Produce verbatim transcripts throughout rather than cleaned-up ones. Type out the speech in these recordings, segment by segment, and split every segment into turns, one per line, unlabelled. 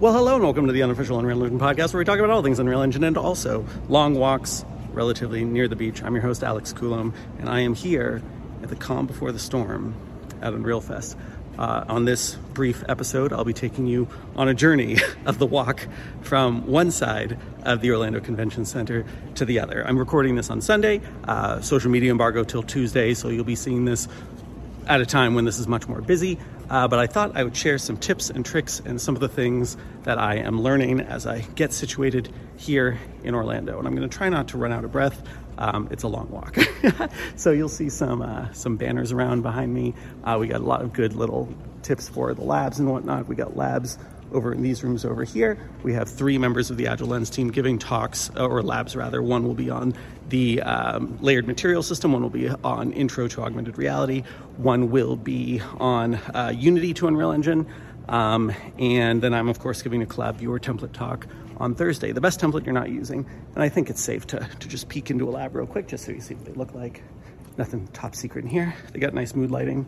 Well, hello and welcome to the Unofficial Unreal Engine podcast, where we talk about all things Unreal Engine and also long walks relatively near the beach. I'm your host, Alex Coulomb, and I am here at the calm before the storm at Unreal Fest. Uh, on this brief episode, I'll be taking you on a journey of the walk from one side of the Orlando Convention Center to the other. I'm recording this on Sunday, uh, social media embargo till Tuesday, so you'll be seeing this at a time when this is much more busy. Uh, but I thought I would share some tips and tricks and some of the things that I am learning as I get situated here in Orlando. And I'm going to try not to run out of breath. Um, it's a long walk. So you'll see some uh, some banners around behind me. Uh, we got a lot of good little tips for the labs and whatnot. We got labs over in these rooms over here. We have three members of the Agile Lens team giving talks, or labs rather. One will be on the um, layered material system, one will be on intro to augmented reality, one will be on uh, Unity to Unreal Engine, um, and then I'm of course giving a collab viewer template talk on Thursday, the best template you're not using. And I think it's safe to, to just peek into a lab real quick just so you see what they look like. Nothing top secret in here. They got nice mood lighting.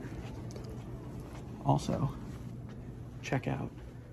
Also, check out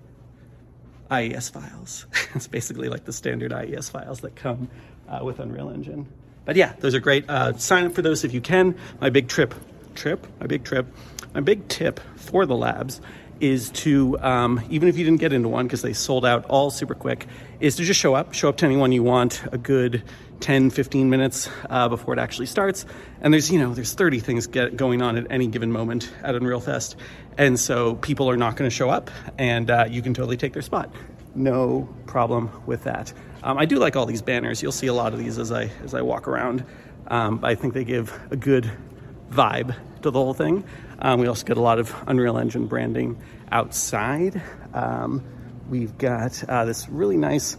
I E S files. It's basically like the standard I E S files that come uh, with Unreal Engine. But yeah, those are great. Uh, sign up for those if you can. My big trip, trip, my big trip, my big tip for the labs is to, um, even if you didn't get into one because they sold out all super quick, is to just show up, show up to anyone you want a good ten, fifteen minutes uh, before it actually starts. And there's, you know, there's thirty things get going on at any given moment at Unreal Fest. And so people are not going to show up and uh, you can totally take their spot. No problem with that. Um, I do like all these banners. You'll see a lot of these as I, as I walk around. Um, I think they give a good vibe to the whole thing. Um, we also get a lot of Unreal Engine branding outside. Um, we've got uh, this really nice,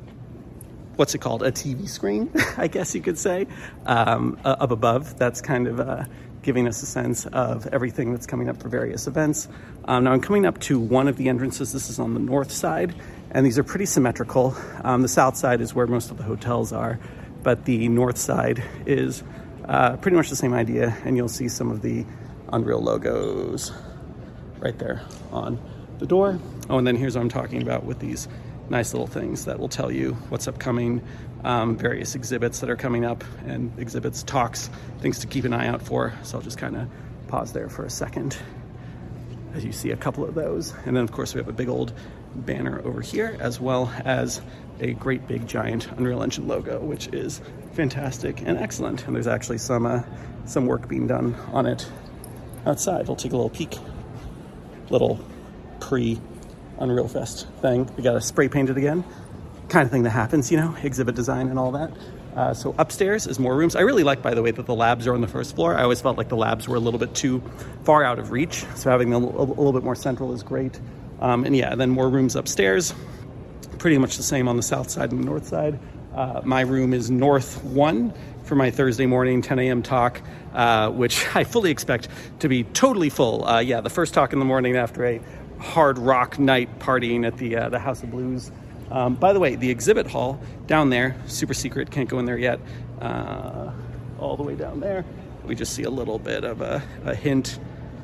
what's it called? A T V screen, I guess you could say, um, uh, up above. That's kind of uh, giving us a sense of everything that's coming up for various events. Um, now I'm coming up to one of the entrances. This is on the north side, and these are pretty symmetrical. Um, the south side is where most of the hotels are, but the north side is uh, pretty much the same idea, and you'll see some of the Unreal logos right there on the door. Oh, and then here's what I'm talking about with these nice little things that will tell you what's upcoming, um, various exhibits that are coming up, and exhibits, talks, things to keep an eye out for. So I'll just kind of pause there for a second as you see a couple of those. And then of course we have a big old banner over here, as well as a great big giant Unreal Engine logo, which is fantastic and excellent. And there's actually some uh, some work being done on it outside. We'll take a little peek. Little pre Unreal Fest thing. We got to spray paint it again. Kind of thing that happens, you know, exhibit design and all that. Uh, so upstairs is more rooms. I really like, by the way, that the labs are on the first floor. I always felt like the labs were a little bit too far out of reach. So having them a, a little bit more central is great. Um, and yeah, then more rooms upstairs. Pretty much the same on the south side and the north side. Uh, my room is North one for my Thursday morning ten a.m. talk, uh, which I fully expect to be totally full. Uh, yeah, the first talk in the morning after a hard rock night partying at the uh, the House of Blues. Um, by the way, the exhibit hall down there, super secret, can't go in there yet, uh, all the way down there. We just see a little bit of a, a hint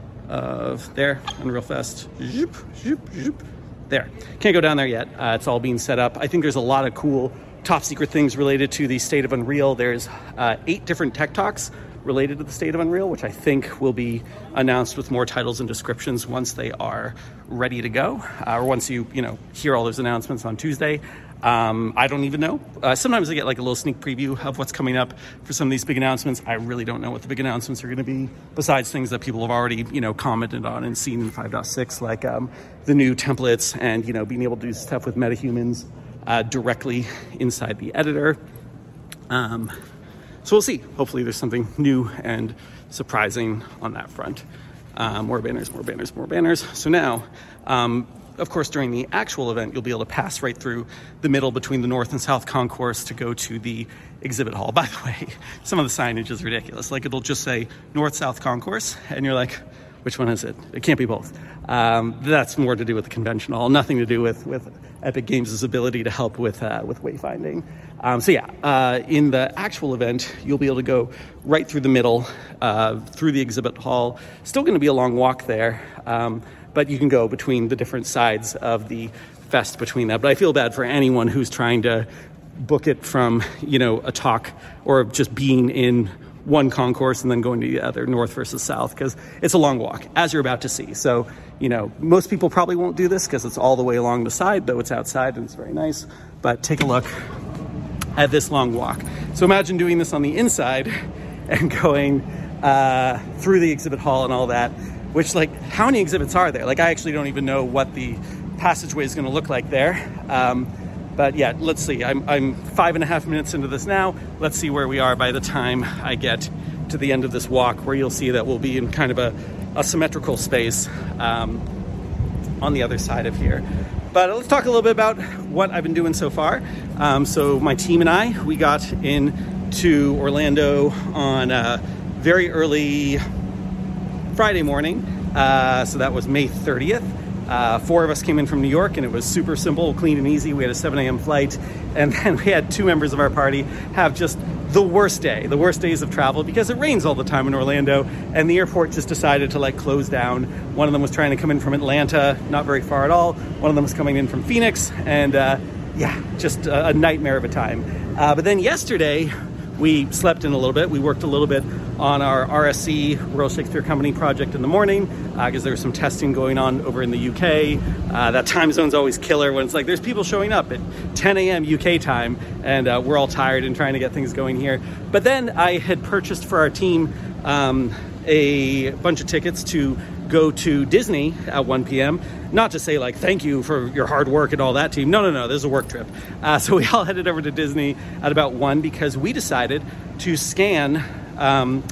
of there, Unreal Fest. Zoop, zoop, zoop. There. Can't go down there yet. Uh, it's all being set up. I think there's a lot of cool top secret things related to the State of Unreal. There's uh, eight different tech talks related to the State of Unreal, which I think will be announced with more titles and descriptions once they are ready to go, uh, or once you, you know, hear all those announcements on Tuesday. Um, I don't even know. Uh, sometimes I get like a little sneak preview of what's coming up for some of these big announcements. I really don't know what the big announcements are going to be, besides things that people have already, you know, commented on and seen in five point six, like um, the new templates and, you know, being able to do stuff with metahumans uh, directly inside the editor. Um, So we'll see. Hopefully there's something new and surprising on that front. Uh, more banners, more banners, more banners. So now, um, of course, during the actual event, you'll be able to pass right through the middle between the north and south concourse to go to the exhibit hall. By the way, some of the signage is ridiculous. Like, it'll just say north-south concourse, and you're like, which one is it? It can't be both. Um, that's more to do with the convention hall, nothing to do with, with Epic Games' ability to help with uh, with wayfinding. Um, so yeah, uh, in the actual event, you'll be able to go right through the middle, uh, through the exhibit hall. Still going to be a long walk there, um, but you can go between the different sides of the fest between that. But I feel bad for anyone who's trying to book it from, you know, a talk or just being in one concourse and then going to the other, north versus south, because it's a long walk, as you're about to see. So, you know, most people probably won't do this because it's all the way along the side, though it's outside and it's very nice. But take a look at this long walk. So imagine doing this on the inside and going uh, through the exhibit hall and all that, which, like, how many exhibits are there? Like, I actually don't even know what the passageway is going to look like there. Um, But yeah, let's see. I'm, I'm five and a half minutes into this now. Let's see where we are by the time I get to the end of this walk, where you'll see that we'll be in kind of a, a symmetrical space um, on the other side of here. But let's talk a little bit about what I've been doing so far. Um, so my team and I, we got into Orlando on a very early Friday morning. Uh, so that was May thirtieth. Uh, four of us came in from New York, and it was super simple, clean and easy. We had a seven a.m. flight, and then we had two members of our party have just the worst day, the worst days of travel, because it rains all the time in Orlando, and the airport just decided to like close down. One of them was trying to come in from Atlanta, not very far at all. One of them was coming in from Phoenix, and uh, yeah, just a, a nightmare of a time. Uh, but then yesterday, we slept in a little bit. We worked a little bit on our R S C, Royal Shakespeare Company project in the morning, because uh, there was some testing going on over in the U K. Uh, that time zone's always killer when it's like there's people showing up at ten a.m. U K time, and uh, we're all tired and trying to get things going here. But then I had purchased for our team um, a bunch of tickets to go to Disney at one p.m. Not to say like, thank you for your hard work and all that, team. No, no, no, this is a work trip. Uh, so we all headed over to Disney at about one because we decided to scan um,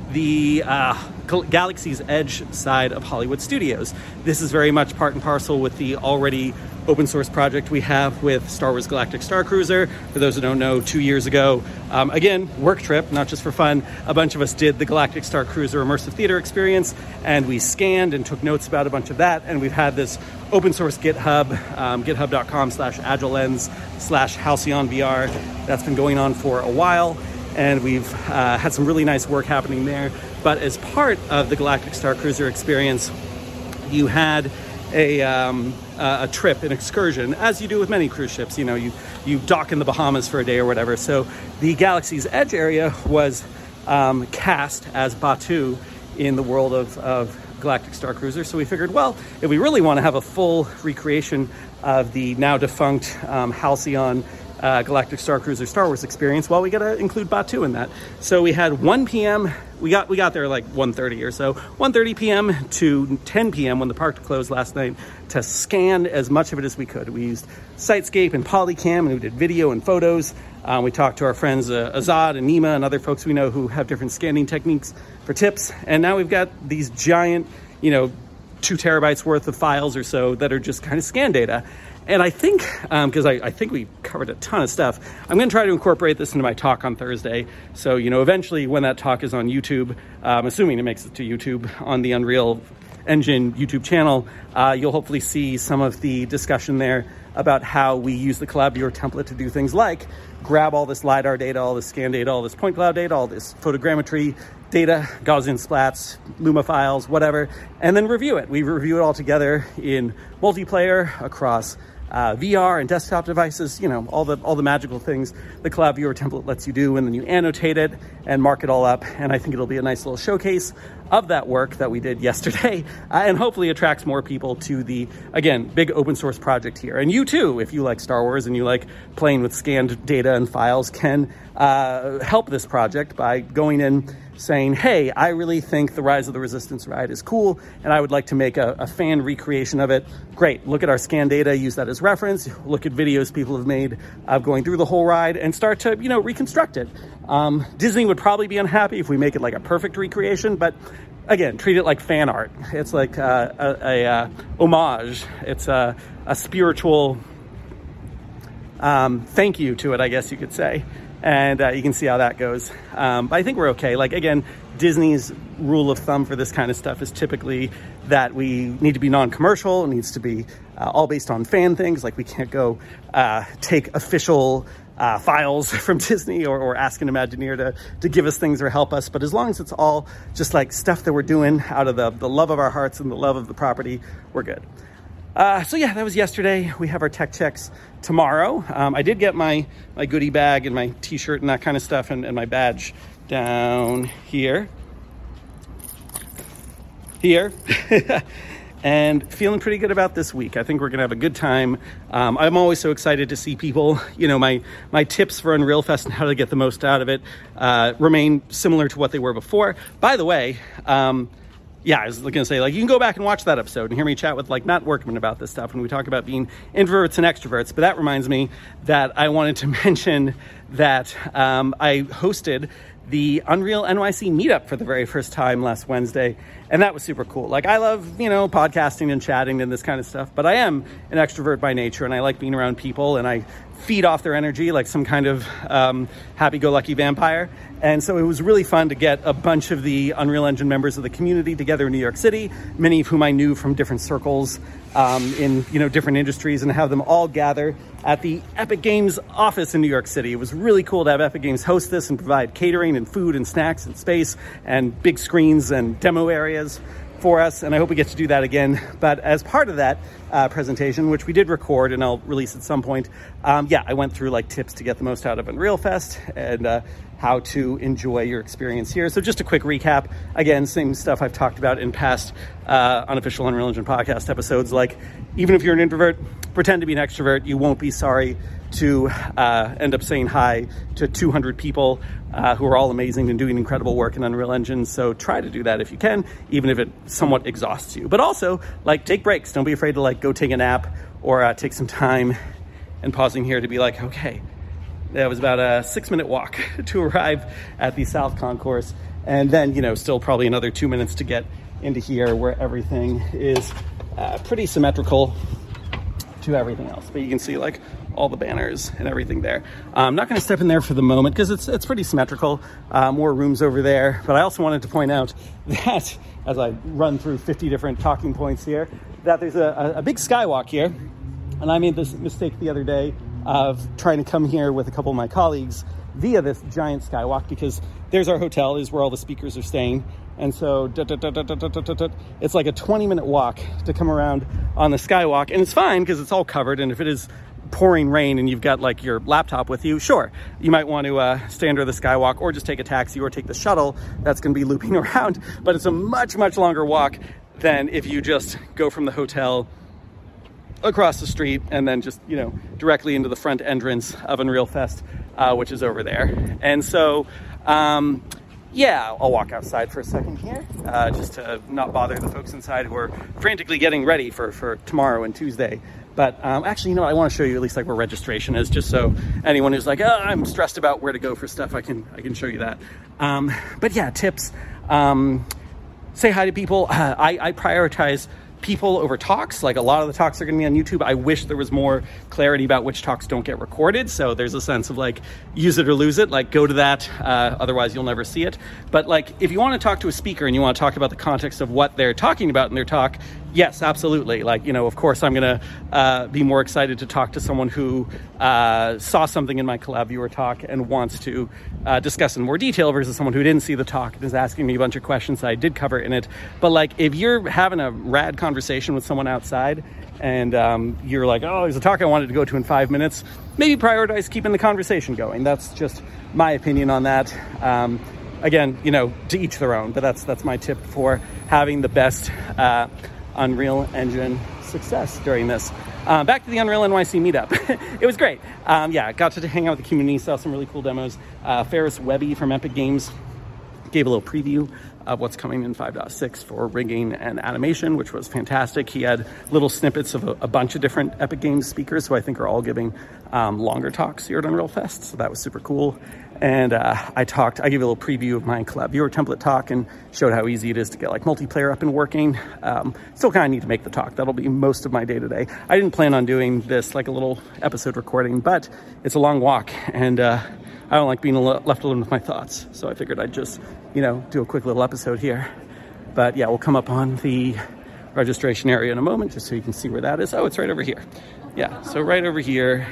the uh, Galaxy's Edge side of Hollywood Studios. This is very much part and parcel with the already open source project we have with Star Wars Galactic Star Cruiser. For those who don't know, two years ago, um, again, work trip, not just for fun, a bunch of us did the Galactic Star Cruiser immersive theater experience, and we scanned and took notes about a bunch of that, and we've had this open source GitHub, um, github.com slash agilens slash Halcyon V R. That's been going on for a while, and we've uh, had some really nice work happening there. But as part of the Galactic Star Cruiser experience, you had a um, a trip, an excursion, as you do with many cruise ships. You know, you you dock in the Bahamas for a day or whatever. So the Galaxy's Edge area was um, cast as Batuu in the world of, of Galactic Star Cruiser. So we figured, well, if we really want to have a full recreation of the now defunct um, Halcyon uh, Galactic Star Cruiser Star Wars experience, well, we got to include Batuu in that. So we had one p.m. We got we got there like one thirty or so, one thirty p.m. to ten p.m. when the park closed last night to scan as much of it as we could. We used Sitescape and Polycam, and we did video and photos. Um, we talked to our friends uh, Azad and Nima and other folks we know who have different scanning techniques for tips. And now we've got these giant, you know, two terabytes worth of files or so that are just kind of scan data. And I think, because um, I, I think we covered a ton of stuff, I'm going to try to incorporate this into my talk on Thursday. So, you know, eventually when that talk is on YouTube, um, assuming it makes it to YouTube on the Unreal Engine YouTube channel, uh, you'll hopefully see some of the discussion there about how we use the Collab Viewer template to do things like grab all this LiDAR data, all this scan data, all this point cloud data, all this photogrammetry data, Gaussian splats, Luma files, whatever, and then review it. We review it all together in multiplayer across uh, V R and desktop devices, you know, all the all the magical things the Collab Viewer template lets you do, and then you annotate it and mark it all up. And I think it'll be a nice little showcase of that work that we did yesterday, uh, and hopefully attracts more people to the, again, big open source project here. And you too, if you like Star Wars and you like playing with scanned data and files, can uh, help this project by going in saying, hey, I really think the Rise of the Resistance ride is cool, and I would like to make a, a fan recreation of it. Great, look at our scan data, use that as reference, look at videos people have made of going through the whole ride, and start to, you know, reconstruct it. Um, Disney would probably be unhappy if we make it like a perfect recreation, but again, treat it like fan art. It's like uh, a, a, a homage. It's a, a spiritual um, thank you to it, I guess you could say. And uh, you can see how that goes. Um, but I think we're okay. Like, again, Disney's rule of thumb for this kind of stuff is typically that we need to be non-commercial. It needs to be uh, all based on fan things. Like, we can't go uh, take official uh, files from Disney or, or ask an Imagineer to, to give us things or help us. But as long as it's all just like stuff that we're doing out of the, the love of our hearts and the love of the property, we're good. Uh, so yeah, that was yesterday. We have our tech checks tomorrow. Um, I did get my, my goodie bag and my t-shirt and that kind of stuff and, and my badge down here. Here. And feeling pretty good about this week. I think we're gonna have a good time. Um, I'm always so excited to see people. You know, my my tips for Unreal Fest and how to get the most out of it uh, remain similar to what they were before. By the way, um, yeah, I was gonna say, like, you can go back and watch that episode and hear me chat with like Matt Workman about this stuff, and we talk about being introverts and extroverts. But that reminds me that I wanted to mention that um, I hosted the Unreal N Y C meetup for the very first time last Wednesday. And that was super cool. Like, I love, you know, podcasting and chatting and this kind of stuff, but I am an extrovert by nature and I like being around people and I feed off their energy like some kind of um, happy-go-lucky vampire. And so it was really fun to get a bunch of the Unreal Engine members of the community together in New York City, many of whom I knew from different circles um, in, you know, different industries, and have them all gather at the Epic Games office in New York City. It was really cool to have Epic Games host this and provide catering and food and snacks and space and big screens and demo areas for us, and I hope we get to do that again. But as part of that uh, presentation, which we did record and I'll release at some point, um, yeah, I went through like tips to get the most out of Unreal Fest and uh, how to enjoy your experience here. So just a quick recap. Again, same stuff I've talked about in past uh, unofficial Unreal Engine podcast episodes. Like, even if you're an introvert, pretend to be an extrovert. You won't be sorry to uh, end up saying hi to two hundred people uh, who are all amazing and doing incredible work in Unreal Engine. So try to do that if you can, even if it somewhat exhausts you. But also, like, take breaks. Don't be afraid to like go take a nap or uh, take some time and pausing here to be like, okay, that was about a six minute walk to arrive at the South Concourse. And then, you know, still probably another two minutes to get into here where everything is uh, pretty symmetrical to everything else. But you can see like all the banners and everything there. I'm not going to step in there for the moment because it's it's pretty symmetrical. Uh, more rooms over there. But I also wanted to point out that as I run through fifty different talking points here, that there's a, a big skywalk here. And I made this mistake the other day of trying to come here with a couple of my colleagues via this giant skywalk, because there's our hotel, is where all the speakers are staying. And so da, da, da, da, da, da, da, da, it's like a twenty minute walk to come around on the skywalk. And it's fine because it's all covered. And if it is pouring rain and you've got like your laptop with you, sure, you might want to uh, stay under the skywalk or just take a taxi or take the shuttle that's going to be looping around. But it's a much, much longer walk than if you just go from the hotel across the street and then just, you know, directly into the front entrance of Unreal Fest, uh, which is over there. And so, um, yeah, I'll walk outside for a second here, uh, just to not bother the folks inside who are frantically getting ready for, for tomorrow and Tuesday. But um, actually, you know what, I want to show you at least like where registration is, just so anyone who's like, oh, I'm stressed about where to go for stuff, I can I can show you that. Um, but yeah, tips. Um, say hi to people. Uh, I, I prioritize people over talks. Like, a lot of the talks are going to be on YouTube. I wish there was more clarity about which talks don't get recorded. So there's a sense of like, use it or lose it, like go to that. Uh, otherwise you'll never see it. But like, if you want to talk to a speaker and you want to talk about the context of what they're talking about in their talk, yes, absolutely. Like, you know, of course I'm going to uh, be more excited to talk to someone who uh, saw something in my collab viewer talk and wants to uh, discuss in more detail versus someone who didn't see the talk and is asking me a bunch of questions that I did cover in it. But like, if you're having a rad conversation with someone outside and um, you're like, oh, there's a talk I wanted to go to in five minutes, maybe prioritize keeping the conversation going. That's just my opinion on that. Um, again, you know, to each their own, but that's that's my tip for having the best uh, Unreal Engine success during this. Uh, back to the Unreal N Y C meetup. It was great. Um, yeah, got to hang out with the community, saw some really cool demos. Uh, Ferris Webby from Epic Games gave a little preview of what's coming in five point six for rigging and animation, which was fantastic. He had little snippets of a, a bunch of different Epic Games speakers, who I think are all giving um, longer talks here at Unreal Fest. So that was super cool. And uh, I talked, I gave a little preview of my collab viewer template talk and showed how easy it is to get like multiplayer up and working. Um, still kind of need to make the talk. That'll be most of my day today. I didn't plan on doing this like a little episode recording, but it's a long walk and uh, I don't like being left alone with my thoughts. So I figured I'd just, you know, do a quick little episode here. But yeah, we'll come up on the registration area in a moment just so you can see where that is. Oh, it's right over here. Yeah, so right over here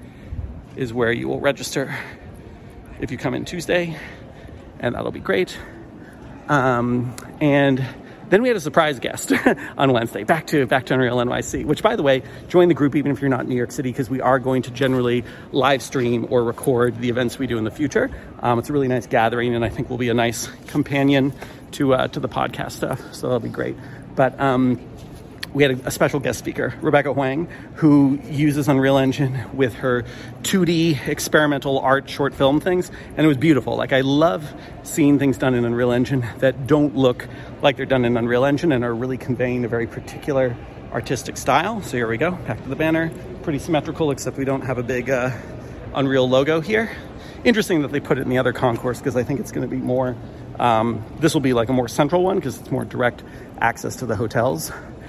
is where you will register if you come in Tuesday, and that'll be great. Um, and then we had a surprise guest on Wednesday, back to back to Unreal N Y C, which, by the way, join the group even if you're not in New York City, because we are going to generally live stream or record the events we do in the future. Um, it's a really nice gathering, and I think will be a nice companion to uh, to the podcast stuff, so that'll be great. But um, we had a, a special guest speaker, Rebecca Huang, who uses Unreal Engine with her two D experimental art short film things, and it was beautiful. Like, I love seeing things done in Unreal Engine that don't look like they're done in Unreal Engine and are really conveying a very particular artistic style. So here we go, back to the banner. Pretty symmetrical, except we don't have a big uh, Unreal logo here. Interesting that they put it in the other concourse, because I think it's going to be more, um, this will be like a more central one because it's more direct access to the hotels.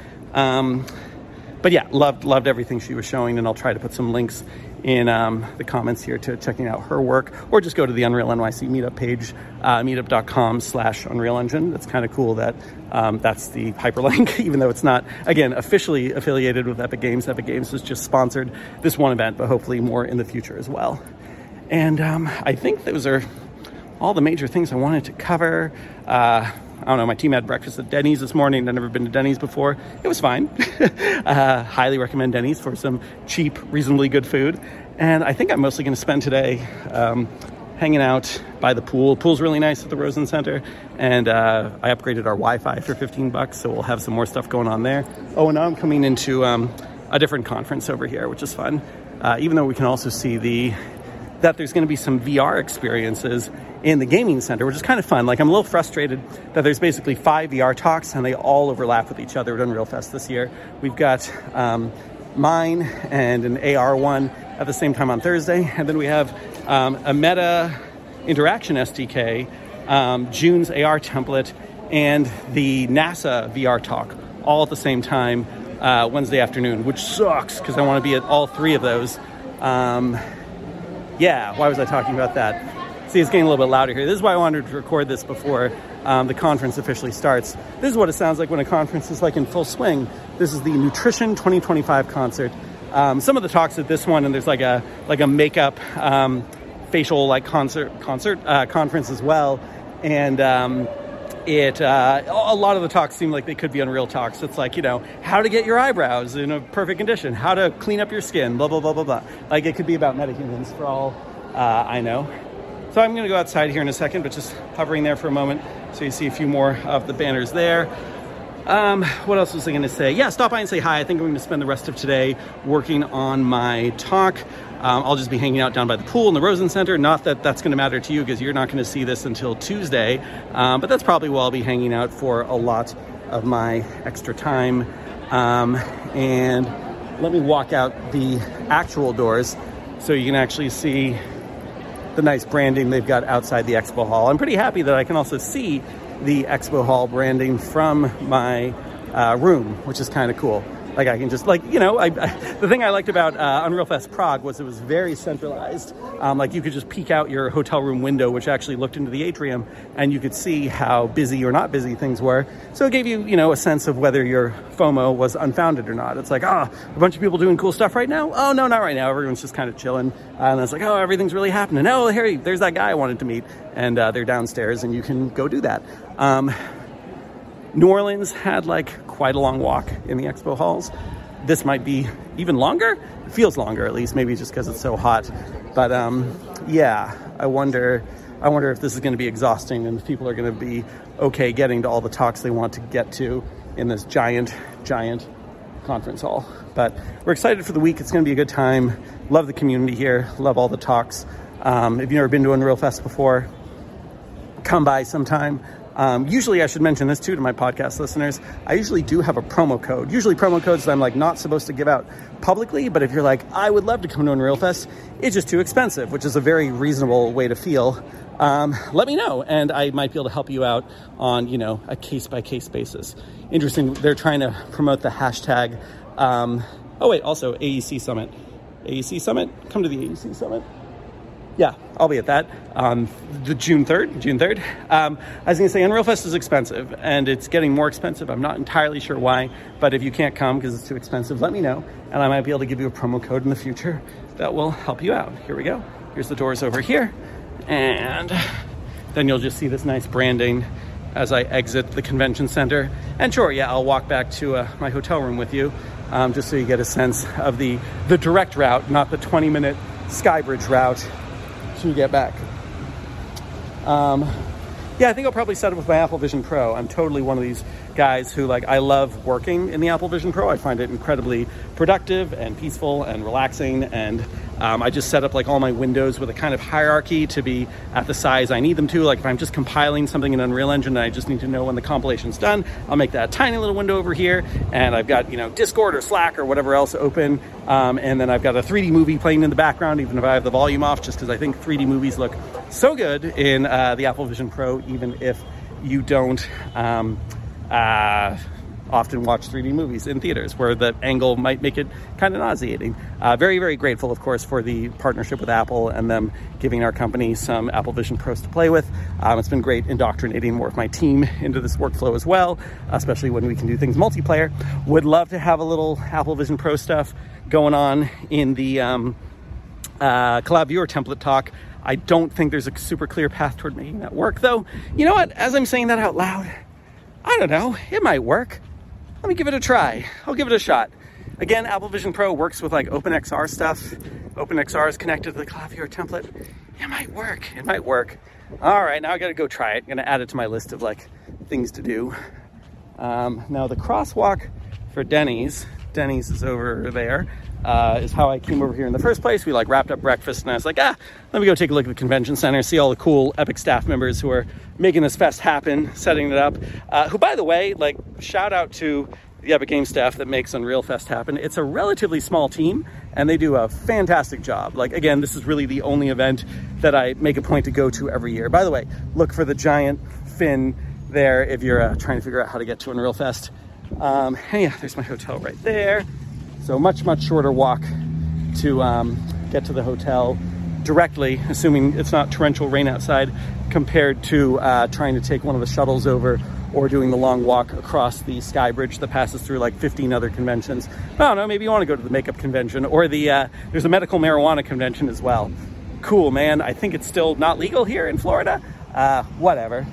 Um, but yeah, loved, loved everything she was showing, and I'll try to put some links in um, the comments here to checking out her work, or just go to the Unreal N Y C meetup page, uh, meetup.com slash Unreal Engine. That's kind of cool that um, that's the hyperlink, even though it's not, again, officially affiliated with Epic Games. Epic Games has just sponsored this one event, but hopefully more in the future as well. And um, I think those are all the major things I wanted to cover. Uh, I don't know, my team had breakfast at Denny's this morning. I've never been to Denny's before. It was fine. uh, highly recommend Denny's for some cheap, reasonably good food. And I think I'm mostly going to spend today um, hanging out by the pool. Pool's really nice at the Rosen Center. And uh, I upgraded our Wi-Fi for fifteen bucks, so we'll have some more stuff going on there. Oh, and now I'm coming into um, a different conference over here, which is fun. Uh, even though we can also see the that there's going to be some V R experiences in the gaming center, which is kind of fun. Like, I'm a little frustrated that there's basically five V R talks and they all overlap with each other at Unreal Fest this year. We've got um, mine and an A R one at the same time on Thursday. And then we have um, a Meta Interaction S D K, um, June's A R template, and the NASA V R talk all at the same time uh, Wednesday afternoon, which sucks because I want to be at all three of those. Um, yeah, why was I talking about that? See, it's getting a little bit louder here. This is why I wanted to record this before um, the conference officially starts. This is what it sounds like when a conference is like in full swing. This is the Nutrition twenty twenty-five concert. Um, some of the talks at this one, and there's like a like a makeup um, facial like concert concert uh, conference as well. And um, it uh, a lot of the talks seem like they could be Unreal talks. It's like, you know, how to get your eyebrows in a perfect condition, how to clean up your skin, blah blah blah blah blah. Like, it could be about metahumans for all uh, I know. So I'm going to go outside here in a second, but just hovering there for a moment so you see a few more of the banners there. Um, what else was I going to say? Yeah, stop by and say hi. I think I'm going to spend the rest of today working on my talk. Um, I'll just be hanging out down by the pool in the Rosen Center. Not that that's going to matter to you, because you're not going to see this until Tuesday, um, but that's probably where I'll be hanging out for a lot of my extra time. Um, and let me walk out the actual doors so you can actually see the nice branding they've got outside the expo hall. I'm pretty happy that I can also see the expo hall branding from my uh, room, which is kind of cool. Like, I can just, like, you know, I, I, the thing I liked about uh, Unreal Fest Prague was it was very centralized. Um, like, you could just peek out your hotel room window, which actually looked into the atrium, and you could see how busy or not busy things were. So it gave you, you know, a sense of whether your FOMO was unfounded or not. It's like, ah, oh, a bunch of people doing cool stuff right now? Oh, no, not right now. Everyone's just kind of chilling. Uh, and it's like, oh, everything's really happening. Oh, Harry, there's that guy I wanted to meet. And uh, they're downstairs, and you can go do that. Um, New Orleans had like quite a long walk in the expo halls. This might be even longer. It feels longer, at least, maybe just because it's so hot. But um, yeah, I wonder, I wonder if this is going to be exhausting and if people are going to be okay getting to all the talks they want to get to in this giant, giant conference hall. But we're excited for the week. It's going to be a good time. Love the community here. Love all the talks. Um, if you've never been to Unreal Fest before, come by sometime. Um, usually, I should mention this too to my podcast listeners, I usually do have a promo code. Usually promo codes that I'm like not supposed to give out publicly, but if you're like, I would love to come to Unreal Fest, it's just too expensive, which is a very reasonable way to feel. Um, let me know, and I might be able to help you out on, you know, a case-by-case basis. Interesting, they're trying to promote the hashtag, um, oh wait, also A E C Summit. A E C Summit? Come to the A E C Summit. Yeah, I'll be at that on the June third, June third. Um, I was going to say, Unreal Fest is expensive, and it's getting more expensive. I'm not entirely sure why, but if you can't come because it's too expensive, let me know, and I might be able to give you a promo code in the future that will help you out. Here we go. Here's the doors over here, and then you'll just see this nice branding as I exit the convention center. And sure, yeah, I'll walk back to uh, my hotel room with you, um, just so you get a sense of the, the direct route, not the twenty minute Skybridge route to get back. Um, yeah, I think I'll probably set up with my Apple Vision Pro. I'm totally one of these guys who, like, I love working in the Apple Vision Pro. I find it incredibly productive and peaceful and relaxing, and um, I just set up like all my windows with a kind of hierarchy to be at the size I need them to. Like if I'm just compiling something in Unreal Engine and I just need to know when the compilation's done, I'll make that tiny little window over here, and I've got, you know, Discord or Slack or whatever else open, um, and then I've got a three D movie playing in the background, even if I have the volume off, just because I think three D movies look so good in uh, the Apple Vision Pro, even if you don't um, uh, often watch three D movies in theaters, where the angle might make it kind of nauseating. Uh, very, very grateful, of course, for the partnership with Apple and them giving our company some Apple Vision Pros to play with. Um, it's been great indoctrinating more of my team into this workflow as well, especially when we can do things multiplayer. Would love to have a little Apple Vision Pro stuff going on in the um, uh, Collab Viewer template talk. I don't think there's a super clear path toward making that work, though. You know what? As I'm saying that out loud, I don't know. It might work. Let me give it a try. I'll give it a shot. Again, Apple Vision Pro works with like OpenXR stuff. OpenXR is connected to the Collab Viewer template. It might work. It might work. All right, now I got to go try it. I'm going to add it to my list of like things to do. Um, now the crosswalk for Denny's, Denny's is over there, uh, is how I came over here in the first place. We like wrapped up breakfast and I was like, ah, let me go take a look at the convention center, see all the cool Epic staff members who are making this fest happen, setting it up. Uh, who, by the way, like shout out to the Epic Games staff that makes Unreal Fest happen. It's a relatively small team and they do a fantastic job. Like, again, this is really the only event that I make a point to go to every year. By the way, look for the giant fin there if you're uh, trying to figure out how to get to Unreal Fest. Um, and yeah, there's my hotel right there. So much, much shorter walk to um, get to the hotel directly, assuming it's not torrential rain outside, compared to uh, trying to take one of the shuttles over or doing the long walk across the Skybridge that passes through like fifteen other conventions. I don't know, maybe you want to go to the makeup convention or the, uh, there's a medical marijuana convention as well. Cool, man. I think it's still not legal here in Florida. Uh, whatever.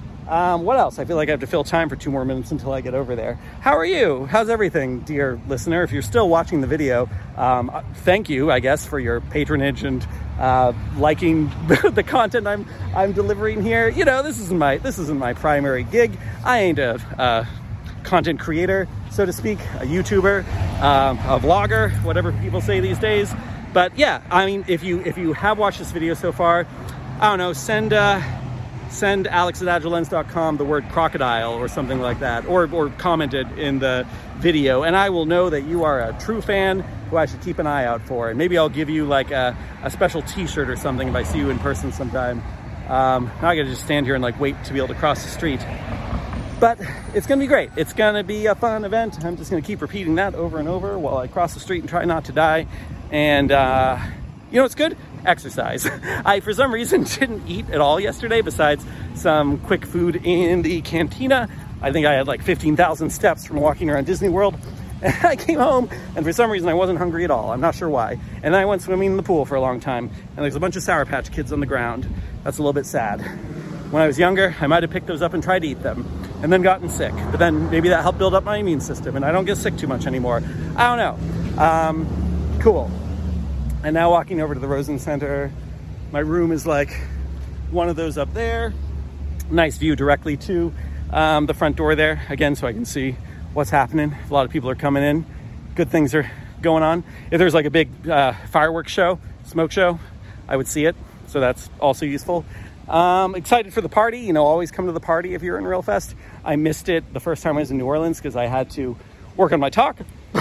Um, what else? I feel like I have to fill time for two more minutes until I get over there. How are you? How's everything, dear listener? If you're still watching the video, um, thank you, I guess, for your patronage and uh, liking the content I'm I'm delivering here. You know, this isn't my this isn't my primary gig. I ain't a, a content creator, so to speak, a YouTuber, um, a vlogger, whatever people say these days. But yeah, I mean, if you if you have watched this video so far, I don't know, send. Uh, Send Alex at agile lens dot com the word crocodile or something like that, or, or comment it in the video, and I will know that you are a true fan who I should keep an eye out for. And maybe I'll give you like a, a special t-shirt or something if I see you in person sometime. Um, now I gotta just stand here and like wait to be able to cross the street. But it's gonna be great. It's gonna be a fun event. I'm just gonna keep repeating that over and over while I cross the street and try not to die. And uh, you know what's good? Exercise. I, for some reason, didn't eat at all yesterday besides some quick food in the cantina. I think I had like fifteen thousand steps from walking around Disney World. And I came home, and for some reason, I wasn't hungry at all. I'm not sure why. And then I went swimming in the pool for a long time, and there's a bunch of Sour Patch Kids on the ground. That's a little bit sad. When I was younger, I might have picked those up and tried to eat them, and then gotten sick. But then maybe that helped build up my immune system, and I don't get sick too much anymore. I don't know. Um, cool. And now walking over to the Rosen Center, my room is like one of those up there. Nice view directly to um, the front door there, again, so I can see what's happening. A lot of people are coming in. Good things are going on. If there's like a big uh, fireworks show, smoke show, I would see it. So that's also useful. Um, excited for the party. You know, always come to the party if you're in Real Fest. I missed it the first time I was in New Orleans because I had to work on my talk.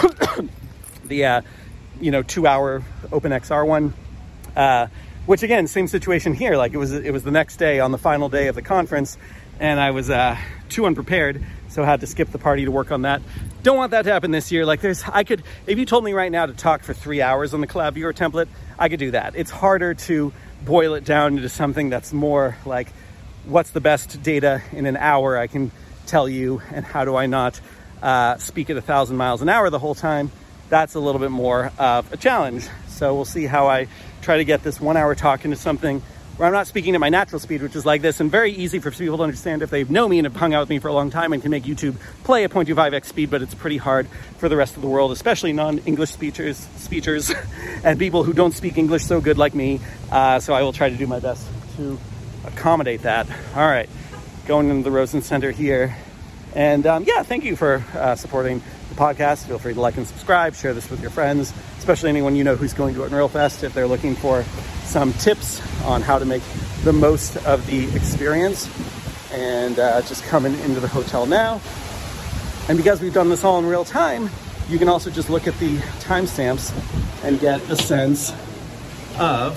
the uh, you know, two hour OpenXR one, uh, which again, same situation here. Like it was, it was the next day on the final day of the conference and I was, uh, too unprepared. So I had to skip the party to work on that. Don't want that to happen this year. Like there's, I could, if you told me right now to talk for three hours on the Collab Viewer template, I could do that. It's harder to boil it down into something that's more like, what's the best data in an hour I can tell you, and how do I not, uh, speak at a thousand miles an hour the whole time? That's a little bit more of a challenge. So we'll see how I try to get this one hour talk into something where I'm not speaking at my natural speed, which is like this, and very easy for people to understand if they know me and have hung out with me for a long time and can make YouTube play at zero point two five x speed, but it's pretty hard for the rest of the world, especially non-English speakers, speakers and people who don't speak English so good like me. Uh, so I will try to do my best to accommodate that. All right, going into the Rosen Center here. And um, yeah, thank you for uh, supporting the podcast. Feel free to like and subscribe, share this with your friends, especially anyone you know who's going to Unreal Fest if they're looking for some tips on how to make the most of the experience. And uh, just coming into the hotel now. And because we've done this all in real time, you can also just look at the timestamps and get a sense of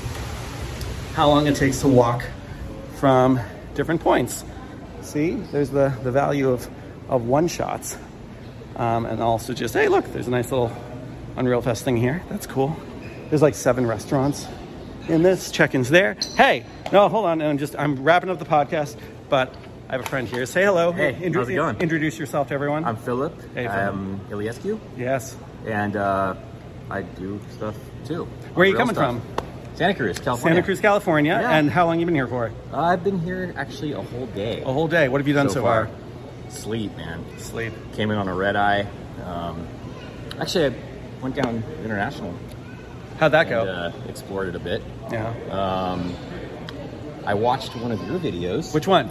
how long it takes to walk from different points. See, there's the, the value of, of one shots. Um, and also just, hey, look, there's a nice little Unreal Fest thing here. That's cool. There's like seven restaurants in this. Check-ins there. Hey, no, hold on. I'm just, I'm wrapping up the podcast, but I have a friend here. Say hello.
Hey,
Intro-
how's it going?
Introduce yourself to everyone.
I'm Philip.
Hey, Philip.
I'm Iliescu.
Yes.
And uh, I do stuff too.
Where are you
Real
coming
stuff.
from?
Santa Cruz, California.
Santa Cruz, California.
Yeah.
And how long you been here for?
Uh, I've been here actually a whole day.
A whole day. What have you done so,
so
far?
far? Sleep, man.
Sleep.
Came in on a red eye. Um, actually, I went down international.
How'd that
and,
go?
Uh, explored it a bit.
Yeah.
Um, I watched one of your videos.
Which one?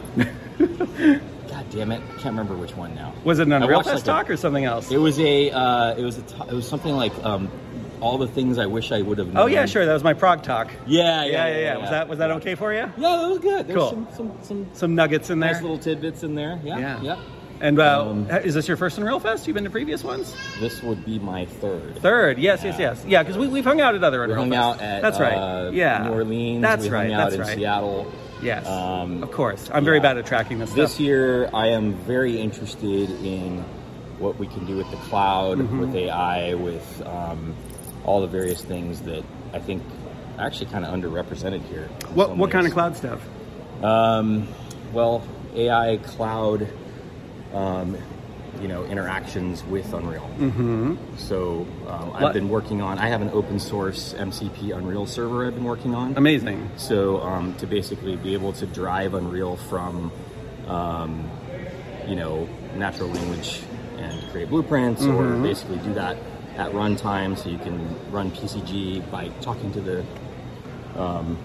God damn it! I can't remember which one now.
Was it an Unreal
watched,
Fest
like, a-
talk or something else?
It was a. Uh, it was a. T- it was something like um, all the things I wish I would have known.
Oh yeah, sure. That was my Prague talk.
Yeah, yeah,
Yeah, yeah, yeah. Was that was that okay for you?
Yeah, that was good. There
Cool.
was some, some, some
Some nuggets in there.
nice little tidbits in there. Yeah,
Yeah.
yeah.
And uh,
Um,
is this your first Unreal Fest? You've been to previous ones?
This would be my third.
Third, yes, yes,
Yeah.
yes. Yeah, because we, we've hung out at other
We
Unreal
hung
Fests.
out at
That's right.
uh,
yeah.
New Orleans.
That's
we
right.
hung out
That's
in
right.
Seattle.
Yes.
Um,
of course. I'm very
yeah.
bad at tracking this,
This
stuff.
year, I am very interested in what we can do with the cloud,
Mm-hmm.
with A I, with um, all the various things that I think are actually kind of underrepresented here. in
What
some
what kind of
ways.
cloud stuff?
Um, well, A I, cloud, um, you know, interactions with Unreal.
Mm-hmm.
So um, I've
What-
been working on, I have an open source M C P Unreal server I've been working on.
Amazing.
So um, to basically be able to drive Unreal from, um, you know, natural language and create blueprints,
Mm-hmm.
or basically do that at runtime, so you can run P C G by talking to the, um,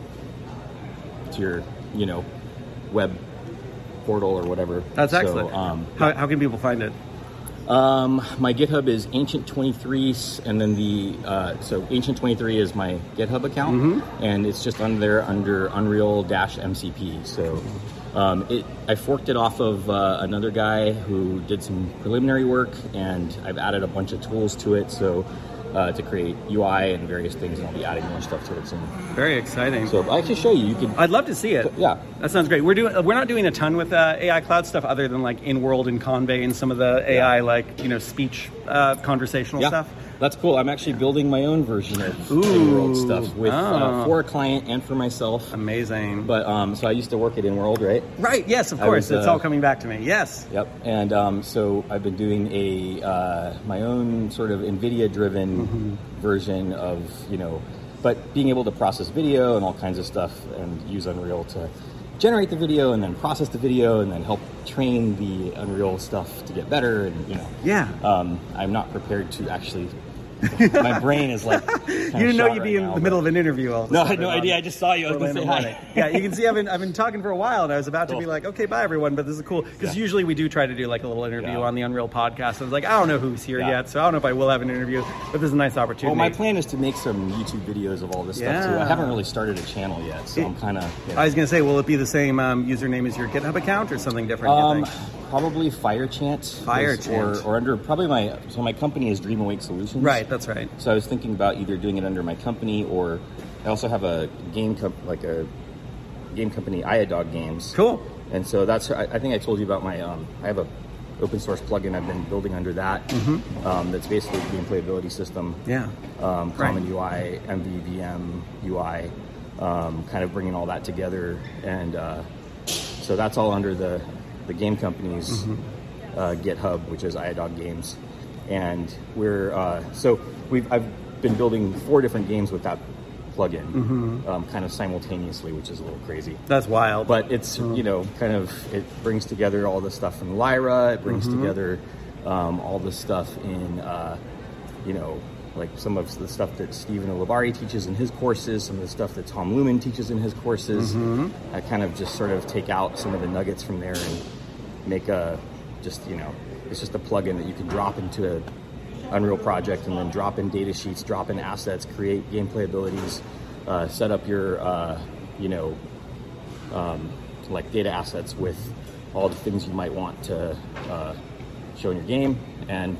to your, you know, web portal or whatever.
That's
So,
excellent.
um,
how, how can people find it?
um, my GitHub is Ancient twenty-three, and then the uh, so Ancient twenty-three is my GitHub account,
Mm-hmm.
and it's just under there under Unreal-M C P. So um, it I forked it off of uh, another guy who did some preliminary work, and I've added a bunch of tools to it. So uh, to create U I and various things, and I'll be adding more stuff to it soon.
Very exciting.
So I can show you. You can.
I'd love to see it.
Yeah.
That sounds great. We're doing. We're not doing a ton with uh, A I cloud stuff, other than like in-world and Convey and some of the A I
Yeah.
like you know speech uh, conversational
Yeah,
stuff.
that's cool. I'm actually building my own version of
Ooh.
in-world stuff with
Oh.
uh, for a client and for myself.
Amazing.
But um, so I used to work at InWorld, right?
right. Yes, of
I
course.
was,
it's
uh,
all coming back to me. Yes.
Yep. And um, so I've been doing a uh, my own sort of NVIDIA-driven
Mm-hmm.
version of you know, but being able to process video and all kinds of stuff, and use Unreal to generate the video and then process the video and then help train the Unreal stuff to get better. And you know,
Yeah.
um, I'm not prepared to actually. My brain is like.
You didn't know you'd be in the middle of an interview all of a
No, I had
sudden
no
on
idea. I just saw you. I was going to say
Orlando
hi.
morning. Yeah, you can see I've been I've been talking for a while, and I was about to
Cool.
be like, okay, bye everyone, but this is cool because
Yeah.
usually we do try to do like a little interview
Yeah.
on the Unreal podcast. I was like, I don't know who's here
Yeah.
yet, so I don't know if I will have an interview, but this is a nice opportunity.
Well, my plan is to make some YouTube videos of all this stuff too.
Yeah.
I haven't really started a channel yet, so
It-
I'm kind of. You know,
I was gonna say, will it be the same um, username as your GitHub account or something different? you
um,
think?
probably FireChant.
FireChant.
or, or under probably my so my company is Dream Awake Solutions.
Right, that's right.
So I was thinking about either doing it under my company, or I also have a game comp like a game company, Iadog Games.
Cool.
And so that's I, I think I told you about my um, I have a open source plugin I've been building under that.
Mm-hmm.
Um, that's basically a game playability system.
Yeah.
um,
Right.
Common U I, M V V M U I, um, kind of bringing all that together, and uh, so that's all under the the game company's
Mm-hmm.
uh, GitHub, which is Iadog Games, and we're uh, so we've I've been building four different games with that plugin,
Mm-hmm.
um, kind of simultaneously, which is a little crazy.
That's wild.
But it's,
Mm-hmm.
you know, kind of, it brings together all the stuff from Lyra. It brings
Mm-hmm.
together um, all the stuff in, uh, you know, like some of the stuff that Stephen Olivari teaches in his courses, some of the stuff that Tom Lumen teaches in his courses.
Mm-hmm.
I kind of just sort of take out some of the nuggets from there and make a, just, you know, it's just a plugin that you can drop into a Unreal project and then drop in data sheets, drop in assets, create gameplay abilities, uh, set up your, uh, you know, um, like data assets with all the things you might want to uh, show in your game, and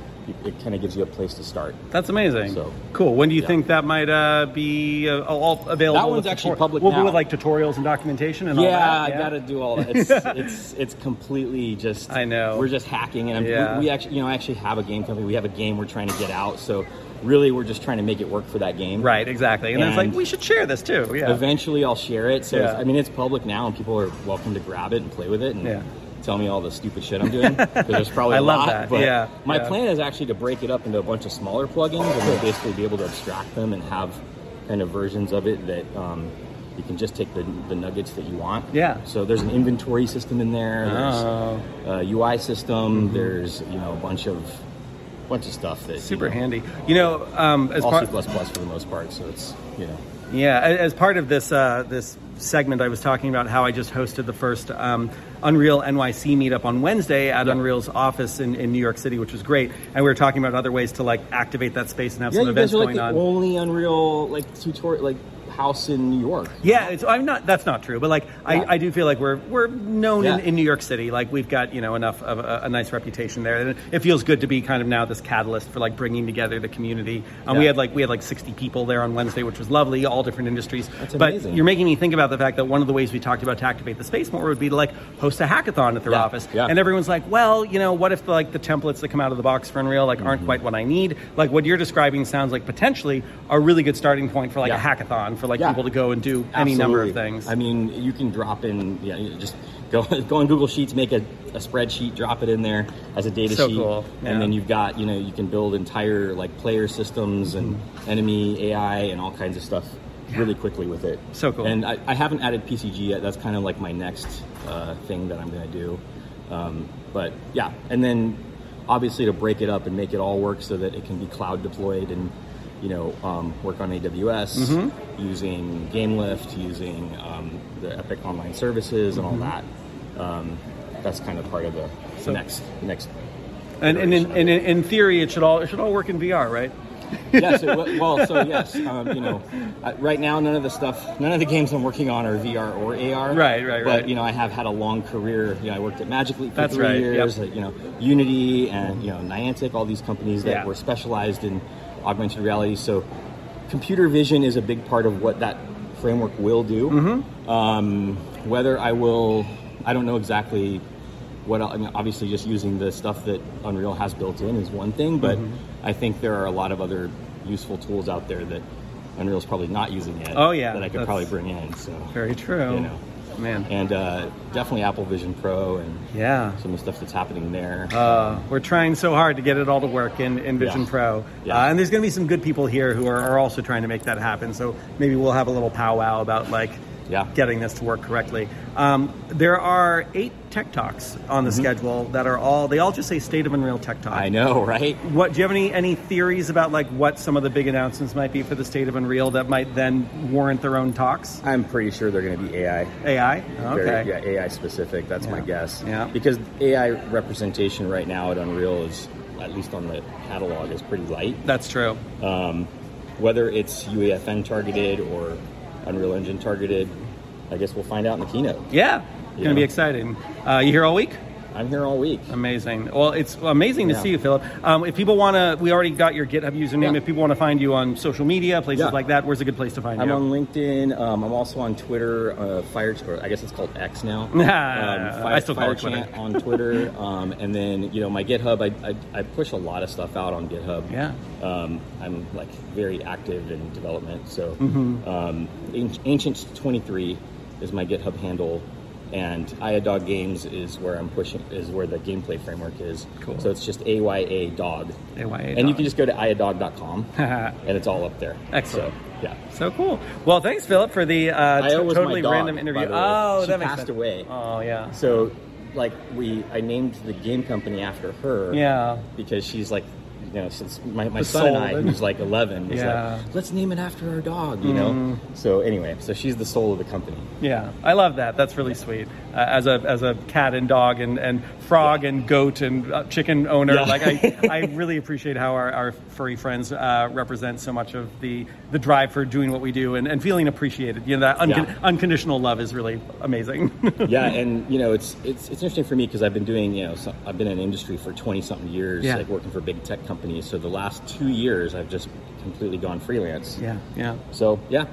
it kind of gives you a place to start.
That's amazing.
So,
cool. When do you
yeah.
think that might uh, be uh, all available?
That one's
with
actually
tutor-
public
We'll
now.
do with like tutorials and documentation and all
Yeah,
that.
I got to do all that. It's, it's it's completely just.
I know.
We're just hacking, and I'm,
Yeah.
we, we actually, you know, I actually have a game company. We have a game we're trying to get out. So really, we're just trying to make it work for that game.
Right, exactly. And, then it's
And
like, we should share this too. Yeah.
Eventually, I'll share it. So
Yeah.
it's, I mean, it's public now, and people are welcome to grab it and play with it and
Yeah.
tell me all the stupid shit I'm doing. Because there's probably
I
a
love
lot.
that.
But
Yeah,
my
yeah.
plan is actually to break it up into a bunch of smaller plugins and then basically be able to abstract them and have kind of versions of it that um, you can just take the, the nuggets that you want.
Yeah.
So there's an inventory system in there. There's
Oh.
a U I system.
Mm-hmm.
There's, you know, a bunch of bunch of stuff that
Super
you know,
handy. You know, um, as
all
part,
C plus plus for the most part. So it's, you know.
yeah, a- as part of this uh, this segment, I was talking about how I just hosted the first um, Unreal N Y C meetup on Wednesday at
Yeah.
Unreal's office in, in New York City, which was great. And we were talking about other ways to like activate that space and have
Yeah,
some
you
events
guys are like
going
the
on.
only Unreal like tutorial like house in New York.
Yeah, it's, I'm not. That's not true, but like
Yeah.
I, I do feel like we're we're known in,
Yeah.
in New York City. Like we've got you know enough of a, a nice reputation there, and it feels good to be kind of now this catalyst for like bringing together the community. Um, We
Yeah.
had like we had like sixty people there on Wednesday, which was lovely, all different industries.
That's
but
amazing.
you're making me think about the fact that one of the ways we talked about to activate the space more would be to like host a hackathon at their
Yeah,
office,
yeah.
and everyone's like, well, you know, what if the, like the templates that come out of the box for Unreal like aren't
Mm-hmm.
quite what I need? Like what you're describing sounds like potentially a really good starting point for like
Yeah.
a hackathon for like
Yeah.
people to go and do any number of
Absolutely.
things.
I mean, you can drop in, yeah, you just go go on Google Sheets, make a, a spreadsheet, drop it in there as a data
So
sheet,
cool. Yeah.
and then you've got, you know, you can build entire like player systems and
Mm-hmm.
enemy A I and all kinds of stuff really quickly with it.
So cool.
And I, I haven't added P C G yet. That's kind of like my next uh, thing that I'm going to do. Um, but yeah, and then obviously to break it up and make it all work so that it can be cloud deployed and you know, um, work on A W S
Mm-hmm.
using GameLift, using um, the Epic Online Services and all that. Um, that's kind of part of the, the
Mm-hmm. So-
next next.
And, and, in,
iteration of
and
it.
in, in theory, it should all it should all work in V R, right?
yes, it, w- well, so yes, um, you know, uh, right now none of the stuff, none of the games I'm working on are V R or A R.
Right, right,
but,
right.
you know, I have had a long career. You know, I worked at Magic Leap for
That's
three
right,
years.
yep.
At, you know, Unity and you know Niantic, all these companies that
Yeah.
were specialized in augmented reality. So, computer vision is a big part of what that framework will do.
Mm-hmm.
Um, whether I will, I don't know exactly. What I mean, obviously, just using the stuff that Unreal has built in is one thing, but
Mm-hmm.
I think there are a lot of other useful tools out there that Unreal's probably not using yet.
Oh, yeah,
that I could
that's-
probably bring in. So
Very true.
You know.
Man.
and uh, definitely Apple Vision Pro and
Yeah.
some of the stuff that's happening there.
Uh, we're trying so hard to get it all to work in, in Vision
Yeah.
Pro.
Yeah.
Uh, and there's going to be some good people here who are, are also trying to make that happen. So maybe we'll have a little powwow about like
Yeah.
getting this to work correctly. Um, there are eight tech talks on the schedule that are all, they all just say State of Unreal Tech Talk.
Mm-hmm. I know, right?
What do you have any any theories about like what some of the big announcements might be for the State of Unreal that might then warrant their own talks?
I'm pretty sure they're going to be A I.
A I? Okay.
Very, yeah, A I specific. That's my
Yeah.
guess.
Yeah.
Because A I representation right now at Unreal is, at least on the catalog, is pretty light.
That's true.
Um, whether it's U E F N targeted or Unreal Engine targeted, I guess we'll find out in the keynote.
Yeah. It's going to be
Yeah.
exciting. Uh, you here all week?
I'm here all week.
Amazing. Well, it's amazing to
Yeah.
see you, Philip. Um, if people want to, we already got your GitHub username.
Yeah.
If people want to find you on social media, places
Yeah.
like that, where's a good place to find
I'm
you?
on LinkedIn. Um, I'm also on Twitter. Uh, Fire, or I guess it's called X now. Um,
I still call it Twitter.
Chant on Twitter. um, and then you know my GitHub. I, I I push a lot of stuff out on GitHub.
Yeah.
Um, I'm like very active in development. So
Mm-hmm.
um, Ancient twenty-three is my GitHub handle. and Aya Dog Games is where I'm pushing, is where the gameplay framework is.
Cool.
So it's just A Y A Dog.
A Y A
And
dog.
you can just go to aya dog dot com, and it's all up there.
Excellent.
So, yeah.
So cool. Well, thanks, Philip, for the uh,
Aya
t-
was
totally
my dog,
random interview.
by the way.
Oh,
she
that makes
passed
sense.
away.
Oh, yeah.
So, like, we, I named the game company after her.
Yeah.
Because she's like, you know, since my, my
The
son and I,
soul.
who's like eleven, was
Yeah.
like, let's name it after our dog, you know? So anyway, so she's the soul of the company.
Yeah, I love that. That's really sweet. Uh, as a as a cat and dog and, and frog
Yeah.
and goat and uh, chicken owner,
Yeah.
like I, I really appreciate how our, our furry friends uh, represent so much of the, the drive for doing what we do and, and feeling appreciated. You know, that uncon-
Yeah.
unconditional love is really amazing.
Yeah, and you know, it's it's it's interesting for me because I've been doing, you know, so I've been in industry for twenty something years,
Yeah.
like working for big tech companies. So the last two years, I've just completely gone freelance.
Yeah, yeah.
So yeah,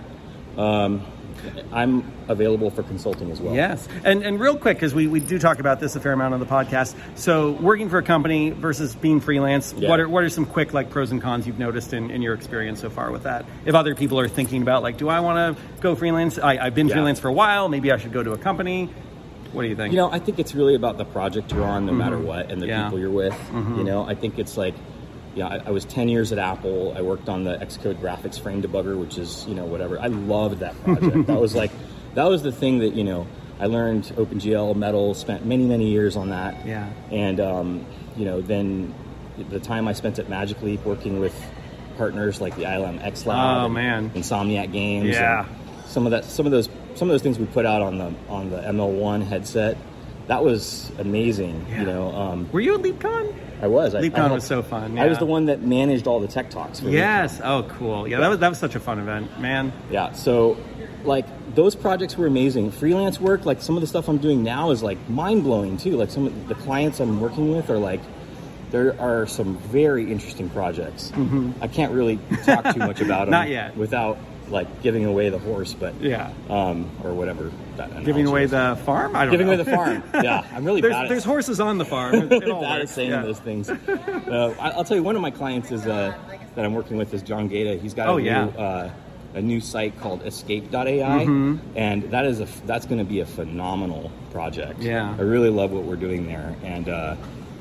um, I'm available for consulting as well.
Yes. And and real quick, because we, we do talk about this a fair amount on the podcast. So working for a company versus being freelance,
Yeah.
what are what are some quick like pros and cons you've noticed in, in your experience so far with that? If other people are thinking about like, do I want to go freelance? I, I've been
Yeah.
freelance for a while. Maybe I should go to a company. What do you think?
You know, I think it's really about the project you're on, no matter what, and the
Yeah.
people you're with. You know, I think it's like, yeah, I, I was ten years at Apple. I worked on the Xcode graphics frame debugger, which is, you know, whatever. I loved that project. That was like, that was the thing that, you know, I learned OpenGL, Metal, spent many, many years on that.
Yeah.
And, um, you know, then the time I spent at Magic Leap working with partners like the I L M X Lab
Oh,
and
man.
Insomniac Games.
Yeah.
And some of that, some of those, some of those things we put out on the on the M L one headset, that was amazing.
Yeah.
You know, um,
Were you at LeapCon?
I was. I,
LeapCon
I helped-
was so fun.
I was
yeah.
the one that managed all the tech talks. For
Yes. Oh, cool. Yeah, that was that was such a fun event, man.
LeapCon. Yeah. So, like, those projects were amazing. Freelance work, like some of the stuff I'm doing now, is like mind blowing too. Like some of the clients I'm working with are like, there are some very interesting projects. Mm-hmm. I can't really talk too much about them.
Not yet.
Without like giving away the horse, but
Yeah.
um, or whatever. That
Giving
analogy
away
is.
the farm? I don't
Giving
know.
away the farm. Yeah, I'm really
there's,
bad at
there's horses on the farm. It, it
really
all
bad at
works.
saying
Yeah.
those things. Uh, I- I'll tell you, one of my clients is uh, that I'm working with is John Gata. He's got
Oh,
a,
yeah.
new, uh, a new site called Escape dot A I,
Mm-hmm.
and that is a that's going to be a phenomenal project.
Yeah.
I really love what we're doing there, and uh,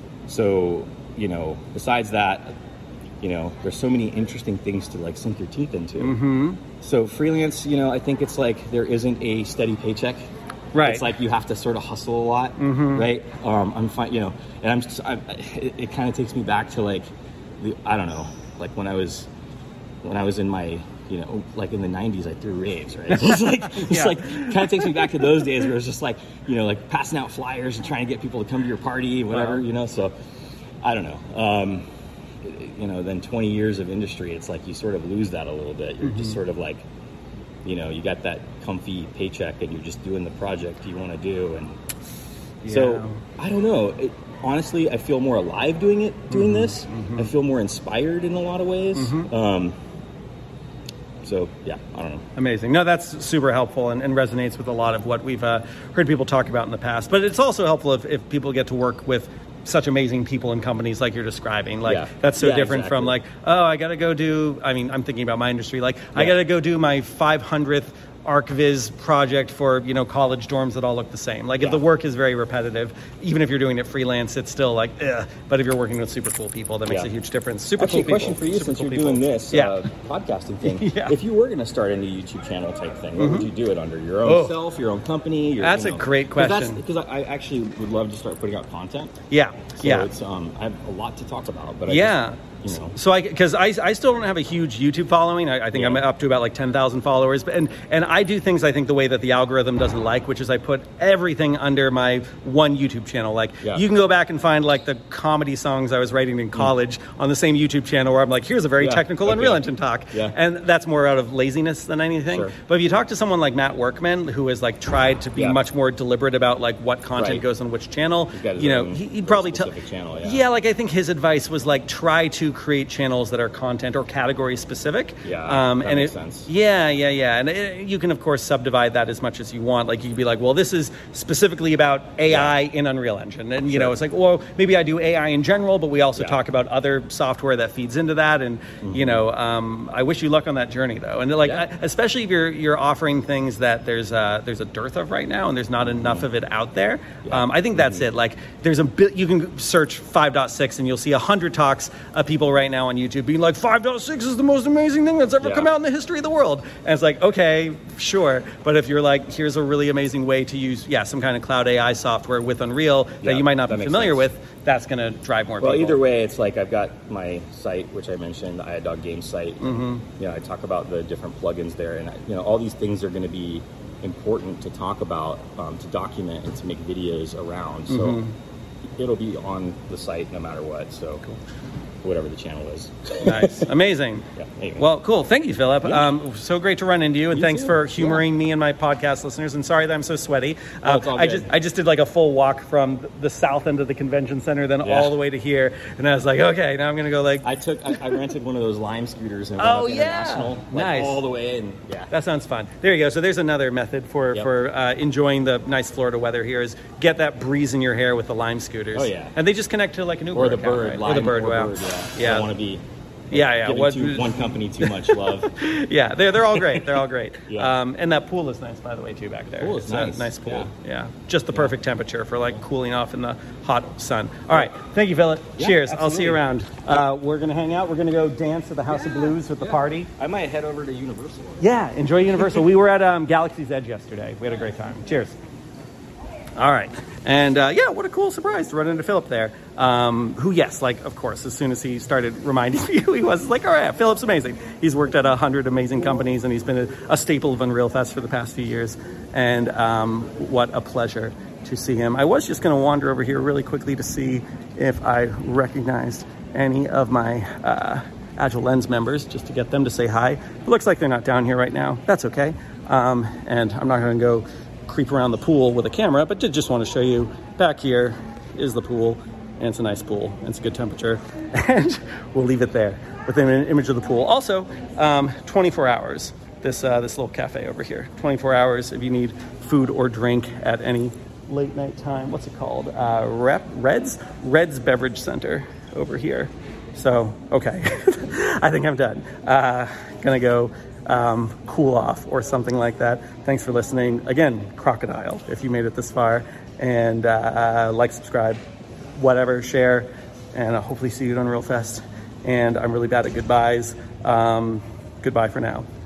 so you know, besides that, you know, there's so many interesting things to like sink your teeth into. Mm-hmm. So freelance, you know, I think it's like there isn't a steady paycheck.
Right.
It's like you have to sort of hustle a lot, right? Um, I'm fine, you know, and I'm just, I, it, it kind of takes me back to like, the, I don't know, like when I was, when I was in my, you know, like in the nineties, I threw raves, right? So it's like, it's
Yeah.
like, kind of takes me back to those days where it's just like, you know, like passing out flyers and trying to get people to come to your party, whatever,
Wow.
you know, so I don't know. Um, you know, then twenty years of industry, it's like you sort of lose that a little bit. You're just sort of like, you know, you got that comfy paycheck and you're just doing the project you want to do. And
Yeah.
so I don't know. It, honestly, I feel more alive doing it, doing this. I feel more inspired in a lot of ways. Um, so yeah, I don't know.
Amazing. No, that's super helpful and, and resonates with a lot of what we've uh, heard people talk about in the past. But it's also helpful if, if people get to work with such amazing people and companies like you're describing. Like
Yeah.
that's so
Yeah,
different from
exactly.
like, oh, I got to go do, I mean, I'm thinking about my industry. Like I
Yeah.
got to go do my five hundredth ArcViz project for, you know, college dorms that all look the same. Like if
Yeah.
the work is very repetitive, even if you're doing it freelance, it's still like, ugh. But if you're working with super cool people, that makes
Yeah.
a huge difference. Super
Actually,
cool
a question
people.
for you,
Super
since
cool
you're
people.
doing this
Yeah.
uh, podcasting thing.
Yeah.
If you were going to start a new YouTube channel type thing, what would you do it under? Your own
Oh.
self, your own company? Your,
That's
you
a
know,
great
'cause that's-
question.
Because I I actually would love to start putting out content.
Yeah.
So
yeah.
it's um, I have a lot to talk about, but I
Yeah.
just, you know,
So I, because I, I still don't have a huge YouTube following. I, I think
Yeah.
I'm up to about like ten thousand followers. But, and, and I do things I think the way that the algorithm doesn't like, which is I put everything under my one YouTube channel. Like
Yeah.
you can go back and find like the comedy songs I was writing in college on the same YouTube channel where I'm like, here's a very
Yeah.
technical
Okay.
Unreal Engine talk.
Yeah.
And that's more out of laziness than anything.
Sure.
But if you talk to someone like Matt Workman, who has like tried to be
Yeah.
much more deliberate about like what content
Right.
goes on which channel,
He's got his
you know,
own
he, he'd
very
probably tell,
specific channel, yeah.
yeah, like I think his advice was like try to to create channels that are content or category specific.
Yeah,
um,
that
and
makes
it,
sense.
Yeah, yeah, yeah. And it, you can, of course, subdivide that as much as you want. Like, you could be like, well, this is specifically about A I yeah. in Unreal Engine. And, you sure. know, it's like, well, maybe I do A I in general, but we also yeah. talk about other software that feeds into that. And, mm-hmm. you know, um, I wish you luck on that journey, though. And, like, yeah. I, especially if you're you're offering things that there's a, there's a dearth of right now and there's not enough mm-hmm. of it out there. Yeah. Um, I think that's mm-hmm. it. Like, there's a bit, you can search five point six and you'll see a hundred talks of people right now on YouTube being like, five point six is the most amazing thing that's ever yeah. come out in the history of the world. And it's like, okay, sure. But if you're like, here's a really amazing way to use, yeah, some kind of cloud A I software with Unreal that yeah, you might not be familiar sense. with, that's going to drive more
well,
people.
Well, either way, it's like I've got my site, which I mentioned, the iDog Games site. Mm-hmm. You know, I talk about the different plugins there, and you know, all these things are going to be important to talk about, um, to document, and to make videos around. So mm-hmm. it'll be on the site no matter what. So cool. Whatever the channel is.
Nice. Amazing. Yeah, anyway. Well, cool. Thank you, Philip. Yeah. Um, so great to run into you, and you thanks too. for humoring yeah. me and my podcast listeners. And sorry that I'm so sweaty.
Oh, it's all
uh, I
good.
just I just did like a full walk from the south end of the convention center, then yeah. all the way to here, and I was like, okay, now I'm gonna go like.
I took I, I rented one of those Lime scooters and went
oh
up
yeah,
international, like,
nice,
all the way, and yeah,
that sounds fun. There you go. So there's another method for yep. for uh, enjoying the nice Florida weather here is get that breeze in your hair with the Lime scooters.
Oh yeah,
and they just connect to like an Uber
or the
account,
bird,
right?
Lime,
or the bird.
Or
Wow.
bird, yeah.
yeah.
I want to be.
Yeah, yeah.
Giving
What,
too, one company too much love.
yeah, they're they're all great. They're all great.
yeah.
Um, and that pool is nice, by the way, too, back there.
Pool is
it's
nice.
a nice pool. Yeah,
yeah.
just the
yeah.
perfect temperature for like cooling off in the hot sun. All right, thank you, Philip. Yeah, Cheers. Absolutely. I'll see you around. Uh, we're gonna hang out. We're gonna go dance at the House yeah, of Blues with yeah. the party.
I might head over to Universal.
Yeah, enjoy Universal. We were at um, Galaxy's Edge yesterday. We had a great time. Cheers. All right. And uh, yeah, what a cool surprise to run into Philip there. Um, who, yes, like, of course, as soon as he started reminding me who he was, like, all right, Philip's amazing. He's worked at a hundred amazing companies, and he's been a, a staple of Unreal Fest for the past few years. And um, what a pleasure to see him. I was just going to wander over here really quickly to see if I recognized any of my uh, Agile Lens members, just to get them to say hi. It looks like they're not down here right now. That's okay. Um, and I'm not going to go creep around the pool with a camera, but did just want to show you back here is the pool, and it's a nice pool, and it's a good temperature, and we'll leave it there with an image of the pool. Also, um, twenty-four hours, this uh, this little cafe over here, twenty-four hours if you need food or drink at any late night time. What's it called? Uh, Rep, Reds? Reds Beverage Center over here. So, okay, I think I'm done. Uh, gonna go Um, cool off or something like that. Thanks for listening. Again, crocodile, if you made it this far. And uh, like, subscribe, whatever, share, and I'll hopefully see you at Unreal Fest. And I'm really bad at goodbyes. Um, goodbye for now.